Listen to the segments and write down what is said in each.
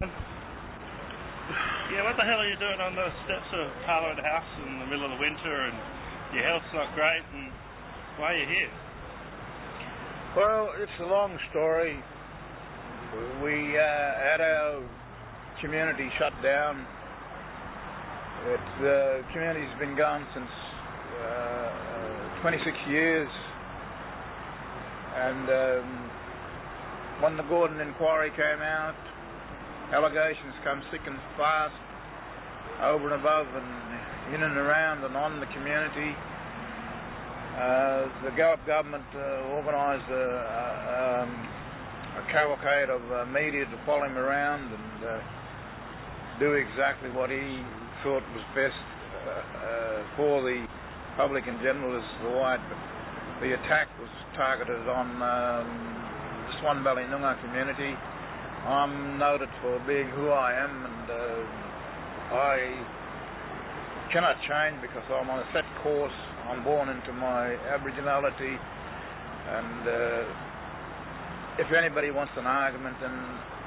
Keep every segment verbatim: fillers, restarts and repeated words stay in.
Yeah, what the hell are you doing on the steps of Parliament House in the middle of the winter, and your health's not great, and why are you here? Well, it's a long story. We uh, had our community shut down. It, the community's been gone since uh, twenty-six years, and um, when the Gordon inquiry came out, allegations come thick and fast over and above and in and around and on the community. Uh, the Gallup government uh, organised a, a, um, a cavalcade of uh, media to follow him around and uh, do exactly what he thought was best uh, uh, for the public in general as the white. But the attack was targeted on um, the Swan Valley Noongar community. I'm noted for being who I am, and uh, I cannot change because I'm on a set course. I'm born into my Aboriginality, and uh, if anybody wants an argument, then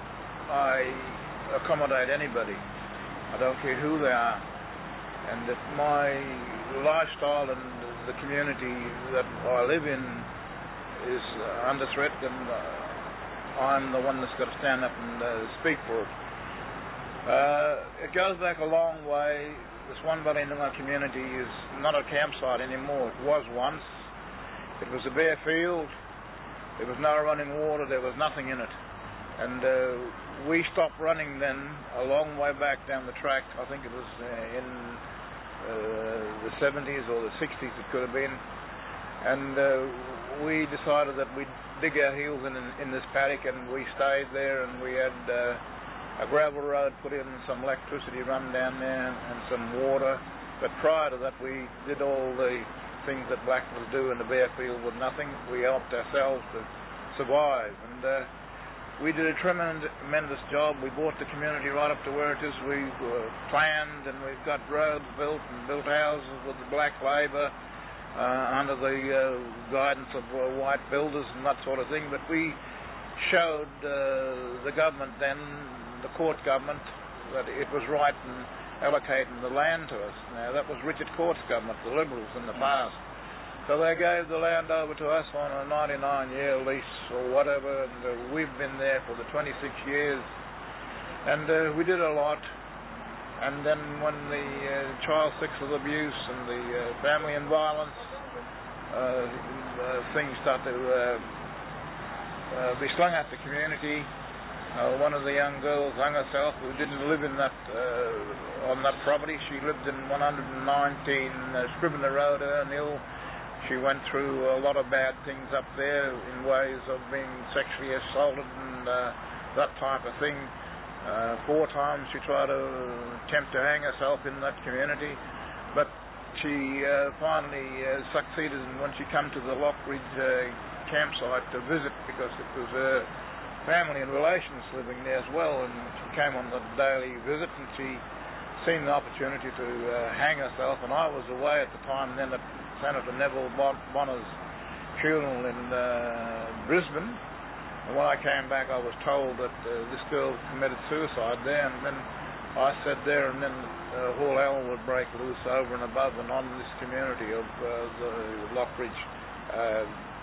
I accommodate anybody. I don't care who they are. And if my lifestyle and the community that I live in is uh, under threat, then uh, I'm the one that's got to stand up and uh, speak for it. Uh, it goes back a long way. The Swan Valley Noongar community is not a campsite anymore. It was once. It was a bare field. There was no running water. There was nothing in it. And uh, we stopped running then a long way back down the track. I think it was uh, in uh, the seventies or the sixties it could have been. And uh, we decided that we'd dig our heels in, in in this paddock, and we stayed there, and we had uh, a gravel road put in, some electricity run down there, and, and some water. But prior to that, we did all the things that blackfellas do in the bare field with nothing. We helped ourselves to survive, and uh, we did a tremendous, tremendous job. We brought the community right up to where it is. We uh, planned, and we've got roads built and built houses with the black labour. Uh, under the uh, guidance of uh, white builders and that sort of thing, but we showed uh, the government then, the court government, that it was right in allocating the land to us. Now that was Richard Court's government, the Liberals in the past. So they gave the land over to us on a ninety-nine year lease or whatever, and uh, we've been there for the twenty-six years, and uh, we did a lot. And then when the uh, child sexual abuse and the uh, family and violence uh, uh, things start to uh, uh, be slung at the community, uh, one of the young girls hung herself who didn't live in that uh, on that property. She lived in one nineteen uh, Scrivener Road, Ernhill. She went through a lot of bad things up there in ways of being sexually assaulted and uh, that type of thing. Uh, four times she tried to attempt to hang herself in that community, but she uh, finally uh, succeeded when she came to the Lockridge uh, campsite to visit, because it was her family and relations living there as well, and she came on the daily visit, and she seen the opportunity to uh, hang herself. And I was away at the time then at Senator Neville Bonner's funeral in uh, Brisbane. And when I came back, I was told that uh, this girl committed suicide there, and then I sat there, and then uh, all hell would break loose over and above and on this community of uh, the Lockridge uh,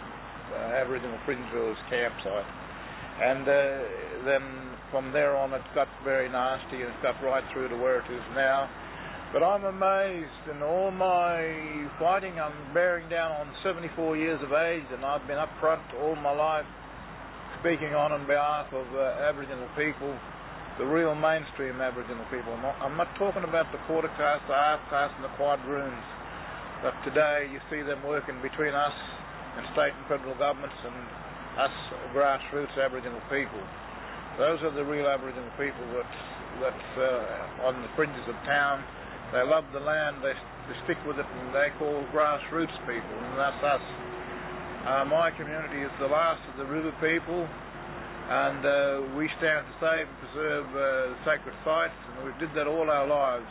uh, Aboriginal Fringe Village campsite. And uh, then from there on, it got very nasty, and it got right through to where it is now. But I'm amazed in all my fighting. I'm bearing down on seventy-four years of age, and I've been up front all my life, speaking on on behalf of uh, Aboriginal people, the real mainstream Aboriginal people. I'm not, I'm not talking about the quarter caste, the half caste and the quadroons, but today you see them working between us and state and federal governments and us grassroots Aboriginal people. Those are the real Aboriginal people that's, that's uh, on the fringes of town. They love the land, they, they stick with it, and they call grassroots people, and that's us. Uh, my community is the last of the river people, and uh, we stand to save and preserve uh, sacred sites, and we did that all our lives.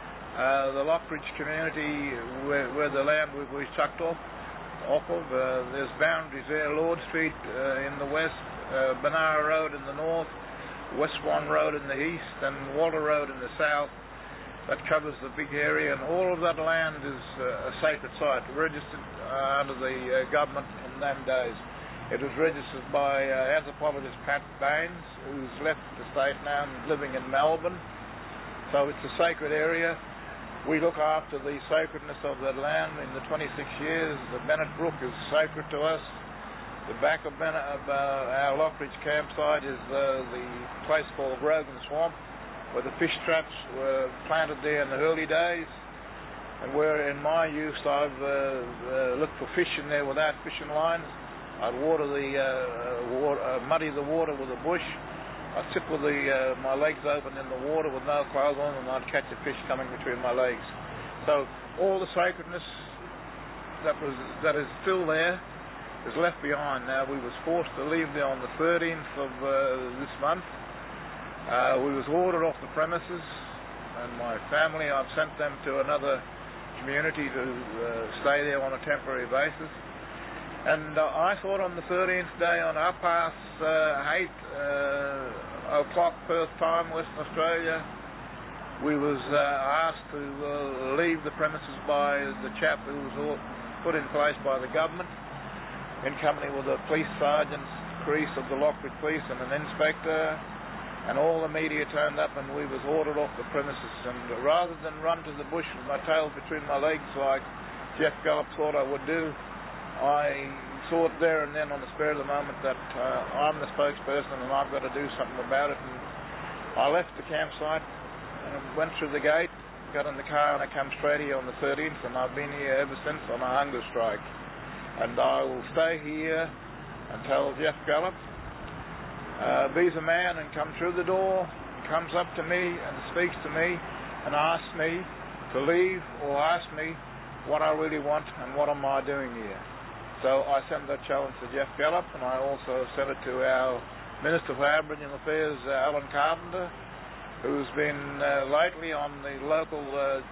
Uh, the Lockridge community, where, where the land we, we chucked off, off of, uh, there's boundaries there, Lord Street uh, in the west, uh, Banara Road in the north, West Swan Road in the east and Walter Road in the south. That covers the big area, and all of that land is uh, a sacred site, registered uh, under the uh, government in them days. It was registered by uh, anthropologist Pat Baines, who's left the state now and living in Melbourne. So it's a sacred area. We look after the sacredness of that land. In the twenty-six years, the Bennett Brook is sacred to us. The back of, Bennett, of uh, our Lockridge campsite is uh, the place called Grogan Swamp, where the fish traps were planted there in the early days, and where in my youth I've uh, uh, looked for fish in there without fishing lines. I'd water the uh, water, uh, muddy the water with a bush. I'd sit with the, uh, my legs open in the water with no clothes on, and I'd catch a fish coming between my legs. So all the sacredness that was that is still there is left behind. Now, we was forced to leave there on the thirteenth of uh, this month. Uh, we was ordered off the premises, and my family, I've sent them to another community to uh, stay there on a temporary basis. And uh, I thought on the thirteenth day, on half past uh, eight uh, o'clock Perth time, Western Australia, we was uh, asked to uh, leave the premises by the chap who was all put in place by the government, in company with the police sergeant, Crease of the Lockridge Police, and an inspector, and all the media turned up, and we was ordered off the premises. And rather than run to the bush with my tail between my legs like Jeff Gallop thought I would do, I thought there and then on the spur of the moment that uh, I'm the spokesperson and I've got to do something about it. And I left the campsite and went through the gate, got in the car, and I come straight here on the thirteenth, and I've been here ever since on a hunger strike. And I will stay here until Jeff Gallop uh, be's a man and comes through the door, comes up to me and speaks to me and asks me to leave, or asks me what I really want and what am I doing here. So I sent that challenge to Jeff Gallop, and I also sent it to our Minister for Aboriginal Affairs, uh, Alan Carpenter, who's been uh, lately on the local uh,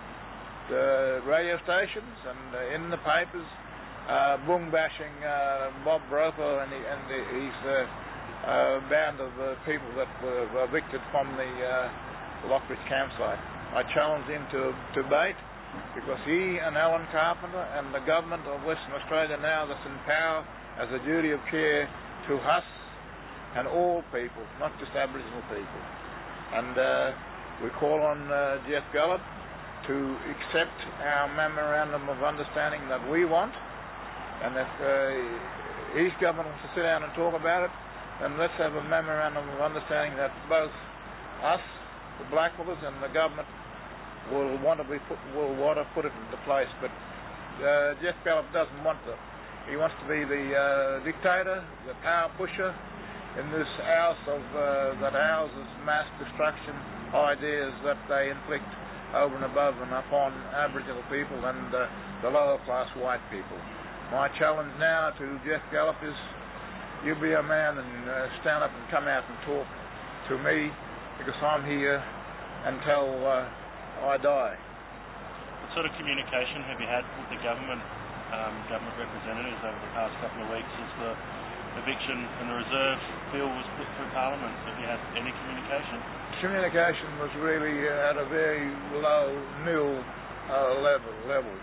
uh, radio stations and uh, in the papers, uh, boom bashing uh, Bob Roper and, he, and the, his uh, uh, band of uh, people that were evicted from the uh, Lockridge campsite. I challenged him to debate, because he and Alan Carpenter and the government of Western Australia now that's in power has a duty of care to us and all people, not just Aboriginal people. And uh, we call on uh, Jeff Gallop to accept our memorandum of understanding that we want, and if uh, his government wants to sit down and talk about it, then let's have a memorandum of understanding that both us, the Blackfellas, and the government will want to be put, will want to put it into place. But uh, Jeff Gallop doesn't want that. He wants to be the uh, dictator, the power pusher in this house of uh, that houses mass destruction ideas that they inflict over and above and upon Aboriginal people and uh, the lower class white people. My challenge now to Jeff Gallop is, you be a man and uh, stand up and come out and talk to me, because I'm here until uh, I die. What sort of communication have you had with the government, um, government representatives over the past couple of weeks as the eviction and the reserve bill was put through Parliament? Have you had any communication? Communication was really uh, at a very low, nil uh, level. level.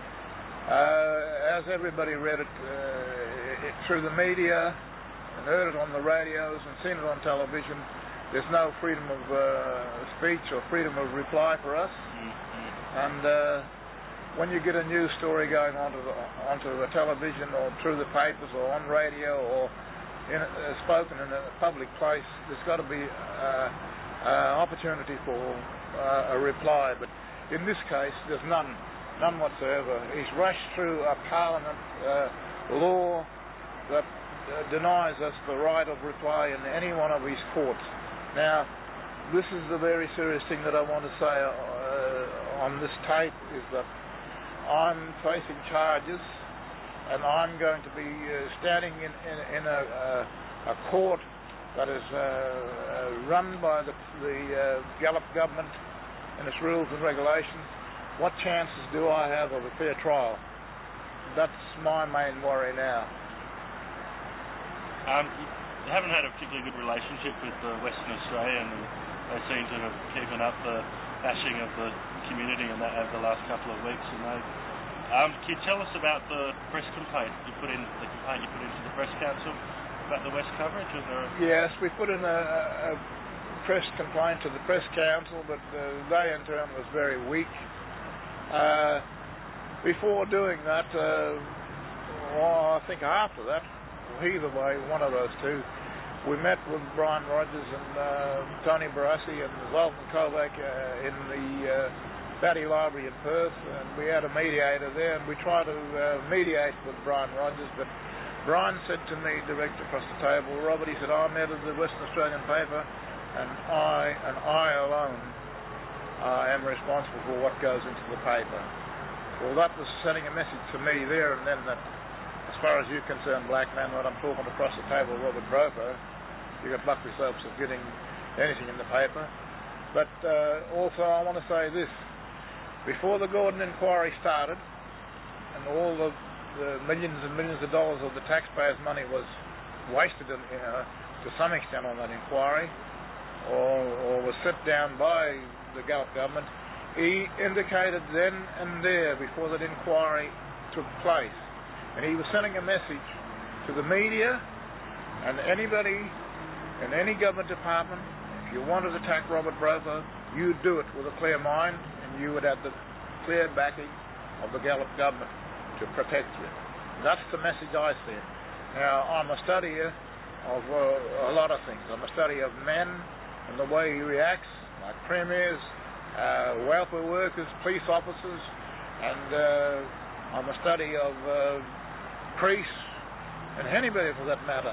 Uh, as everybody read it, uh, it through the media and heard it on the radios and seen it on television, there's no freedom of uh, speech or freedom of reply for us. Mm-hmm. And uh, when you get a news story going onto the, onto the television or through the papers or on radio or in a, uh, spoken in a public place, there's got to be uh, uh, opportunity for uh, a reply. But in this case, there's none, none whatsoever. He's rushed through a Parliament uh, law that uh, denies us the right of reply in any one of his courts. Now, this is the very serious thing that I want to say uh, on this tape, is that I'm facing charges, and I'm going to be uh, standing in, in, in a, uh, a court that is uh, uh, run by the, the uh, Gallop government and its rules and regulations. What chances do I have of a fair trial? That's my main worry now. Um, they haven't had a particularly good relationship with uh, Western Australia, and they seem to have keeping up the bashing of the community and that over the last couple of weeks. And they, um, can you tell us about the press complaint you put in, the complaint you put into the Press Council about the West coverage? Was there a... Yes, we put in a, a press complaint to the Press Council, but uh, they in turn was very weak. Uh, before doing that, uh, well, I think after that, either way, one of those two, we met with Brian Rogers and uh, Tony Barassi and Zoltan Kovac uh, in the uh, Batty Library in Perth, and we had a mediator there, and we tried to uh, mediate with Brian Rogers, but Brian said to me direct across the table, Robert, he said, I'm editor of the Western Australian paper, and I and I alone uh, am responsible for what goes into the paper. Well, that was sending a message to me there and then that as far as you're concerned, black man, when I'm talking across the table, Robert Broper, you got luck yourselves of getting anything in the paper. But uh, also I want to say this. Before the Gordon inquiry started, and all the, the millions and millions of dollars of the taxpayers' money was wasted in, you know, to some extent on that inquiry, or, or was set down by the Gallop government, he indicated then and there, before that inquiry took place, and he was sending a message to the media and anybody in any government department, if you wanted to attack Robert Broper, you'd do it with a clear mind, and you would have the clear backing of the Gallop government to protect you. That's the message I send. Now, I'm a studier of uh, a lot of things. I'm a study of men and the way he reacts, like premiers, uh, welfare workers, police officers, and uh, I'm a study of uh, priests, and anybody for that matter.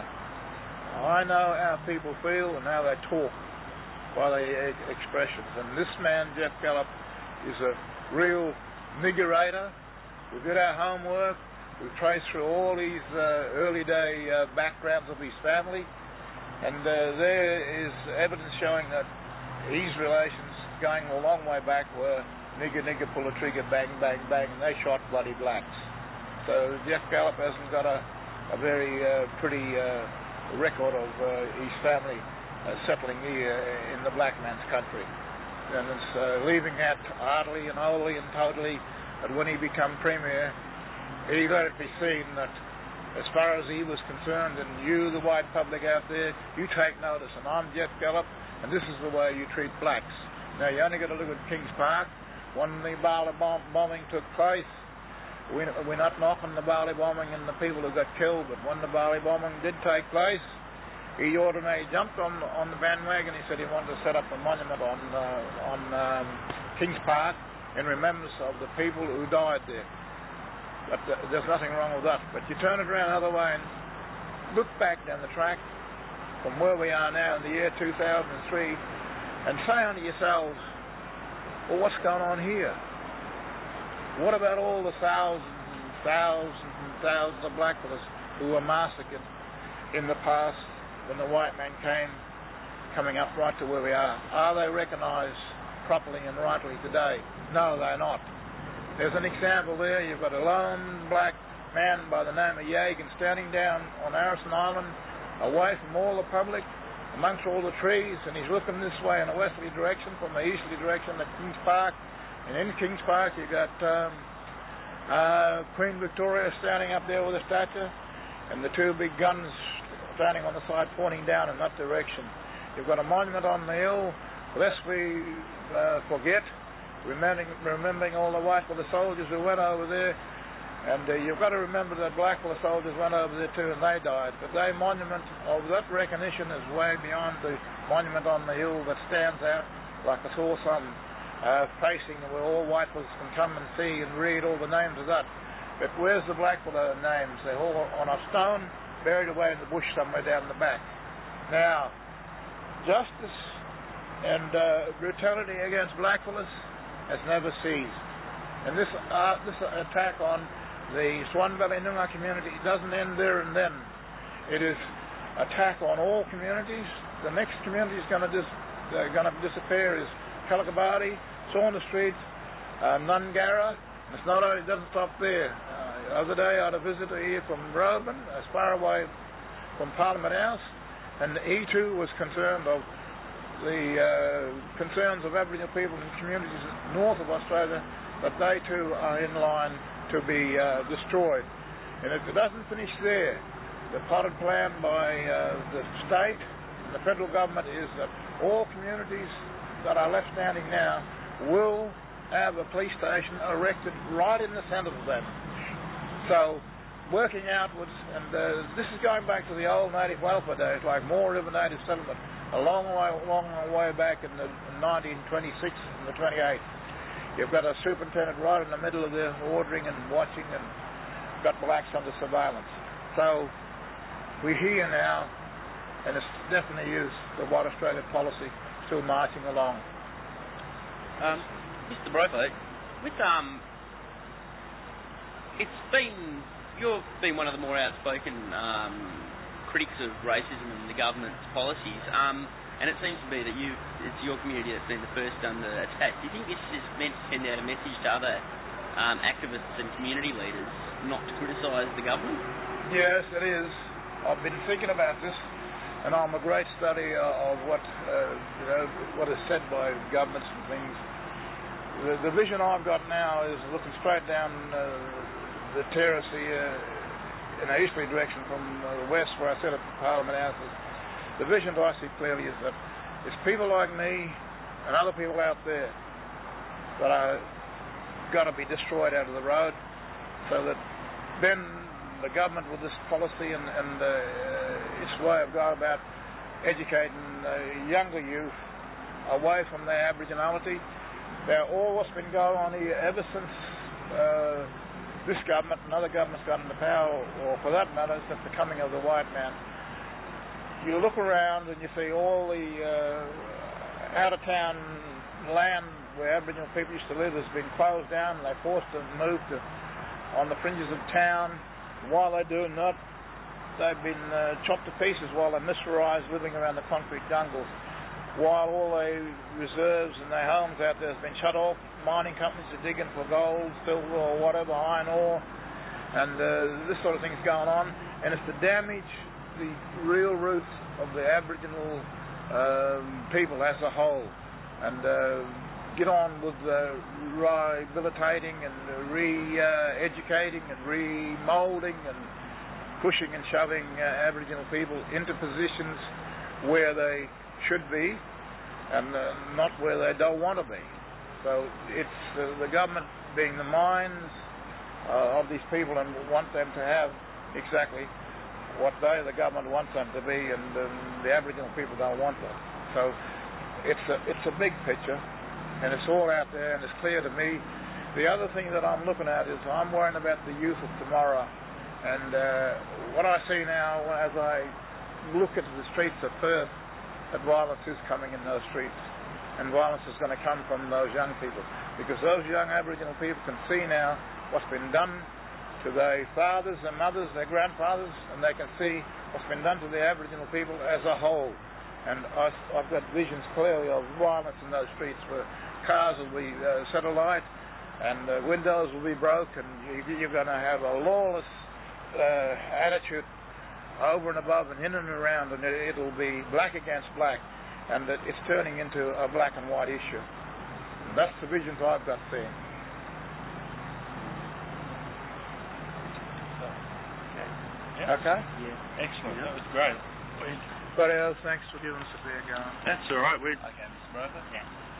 I know how people feel and how they talk by their expressions. And this man, Jeff Gallop, is a real niggerator. We did our homework. We traced through all these uh, early day uh, backgrounds of his family, and uh, there is evidence showing that his relations going a long way back were nigger, nigger, pull a trigger, bang, bang, bang, and they shot bloody blacks. So Jeff Gallop hasn't got a, a very uh, pretty uh, record of uh, his family uh, settling here in the black man's country. And it's uh, leaving out heartily and wholly and totally that when he became Premier, he let it be seen that as far as he was concerned, and you, the white public out there, you take notice, and I'm Jeff Gallop, and this is the way you treat blacks. Now, you only got to look at Kings Park. When the Bali bomb bombing took place, we, we're not knocking the Bali bombing and the people who got killed, but when the Bali bombing did take place, he ordinarily jumped on on the bandwagon. He said he wanted to set up a monument on uh, on um, Kings Park in remembrance of the people who died there. But uh, there's nothing wrong with that. But you turn it around the other way and look back down the track from where we are now in the year two thousand three and say unto yourselves, well, what's going on here? What about all the thousands and thousands and thousands of blackfellas who were massacred in the past when the white man came, coming up right to where we are? Are they recognised properly and rightly today? No, they're not. There's an example there. You've got a lone black man by the name of Yagan standing down on Harrison Island, away from all the public, amongst all the trees, and he's looking this way in a westerly direction from the easterly direction at Kings Park. And in Kings Park you've got um, uh, Queen Victoria standing up there with a statue, and the two big guns standing on the side pointing down in that direction. You've got a monument on the hill, lest we uh, forget, remembering, remembering all the white fellow soldiers who went over there. And uh, you've got to remember that black fellow soldiers went over there too and they died. But their monument of that recognition is way beyond the monument on the hill that stands out like a sore thumb, uh, facing where all white fellows can come and see and read all the names of that. But where's the black fellow names? They're all on a stone, buried away in the bush somewhere down the back. Now, justice and uh, brutality against black fellows has never ceased. And this uh, this attack on the Swan Valley Noongar community doesn't end there and then. It is attack on all communities. The next community is going to dis- uh, going to disappear is Kalakabadi, Saunders Street, uh, Nungara. It's not only, it doesn't stop there. Uh, the other day I had a visitor here from Roban, as far away from Parliament House, And he too was concerned of the uh, concerns of Aboriginal people and communities north of Australia, that they too are in line to be uh, destroyed. And if it doesn't finish there, the plotted plan by uh, the state and the federal government is that all communities that are left standing now will have a police station erected right in the centre of them. So, working outwards, and uh, this is going back to the old native welfare days, like Moore River Native Settlement, a long way, long way back in the nineteen twenty-six and the twenty-eight. You've got a superintendent right in the middle of the ordering and watching, and got blacks under surveillance. So we're here now, and it's definitely used the White Australia policy still marching along. Um, Mister Brotho, with um, it's been. You've been one of the more outspoken um, critics of racism and the government's policies, um, and it seems to be that you, it's your community that's been the first under attack. Do you think this is meant to send out a message to other um, activists and community leaders not to criticise the government? Yes, it is. I've been thinking about this, and I'm a great study of what uh, you know what is said by governments and things. The, the vision I've got now is looking straight down Uh, the terrace here in an easterly direction from uh, the west where I set up Parliament House. The vision that I see clearly is that it's people like me and other people out there that are got to be destroyed out of the road, so that then the government with this policy and, and uh, its way of going about educating uh, younger youth away from their Aboriginality. Now, all what's been going on here ever since uh, this government and other governments got into power, or for that matter, since the coming of the white man, you look around and you see all the uh, out-of-town land where Aboriginal people used to live has been closed down, and they're forced to move to on the fringes of town. While they're doing that, they've been uh, chopped to pieces while they're miserised living around the concrete jungles. While all their reserves and their homes out there has been shut off, mining companies are digging for gold, silver or whatever, iron ore, and uh, this sort of thing is going on, and it's to damage the real roots of the Aboriginal um, people as a whole, and uh, get on with uh, rehabilitating and re-educating and remoulding and pushing and shoving uh, Aboriginal people into positions where they should be and uh, not where they don't want to be. So it's uh, the government being the minds uh, of these people and want them to have exactly what they, the government, wants them to be, and um, the Aboriginal people don't want that. So it's a, it's a big picture, and it's all out there, and it's clear to me. The other thing that I'm looking at is I'm worrying about the youth of tomorrow, and uh, what I see now as I look into the streets of Perth, that violence is coming in those streets, and violence is going to come from those young people, because those young Aboriginal people can see now what's been done to their fathers and mothers, their grandfathers, and they can see what's been done to the Aboriginal people as a whole. And I, I've got visions clearly of violence in those streets where cars will be uh, set alight and uh, windows will be broken. You, you're going to have a lawless uh, attitude over and above and in and around, and it, it'll be black against black, and it, it's turning into a black and white issue. And that's the visions I've got seeing. Okay. Yeah. Okay? Yeah. Excellent. Yeah. That was great. But else, thanks for giving us a beer going. That's all right. We're okay, Mister Brother. Yeah.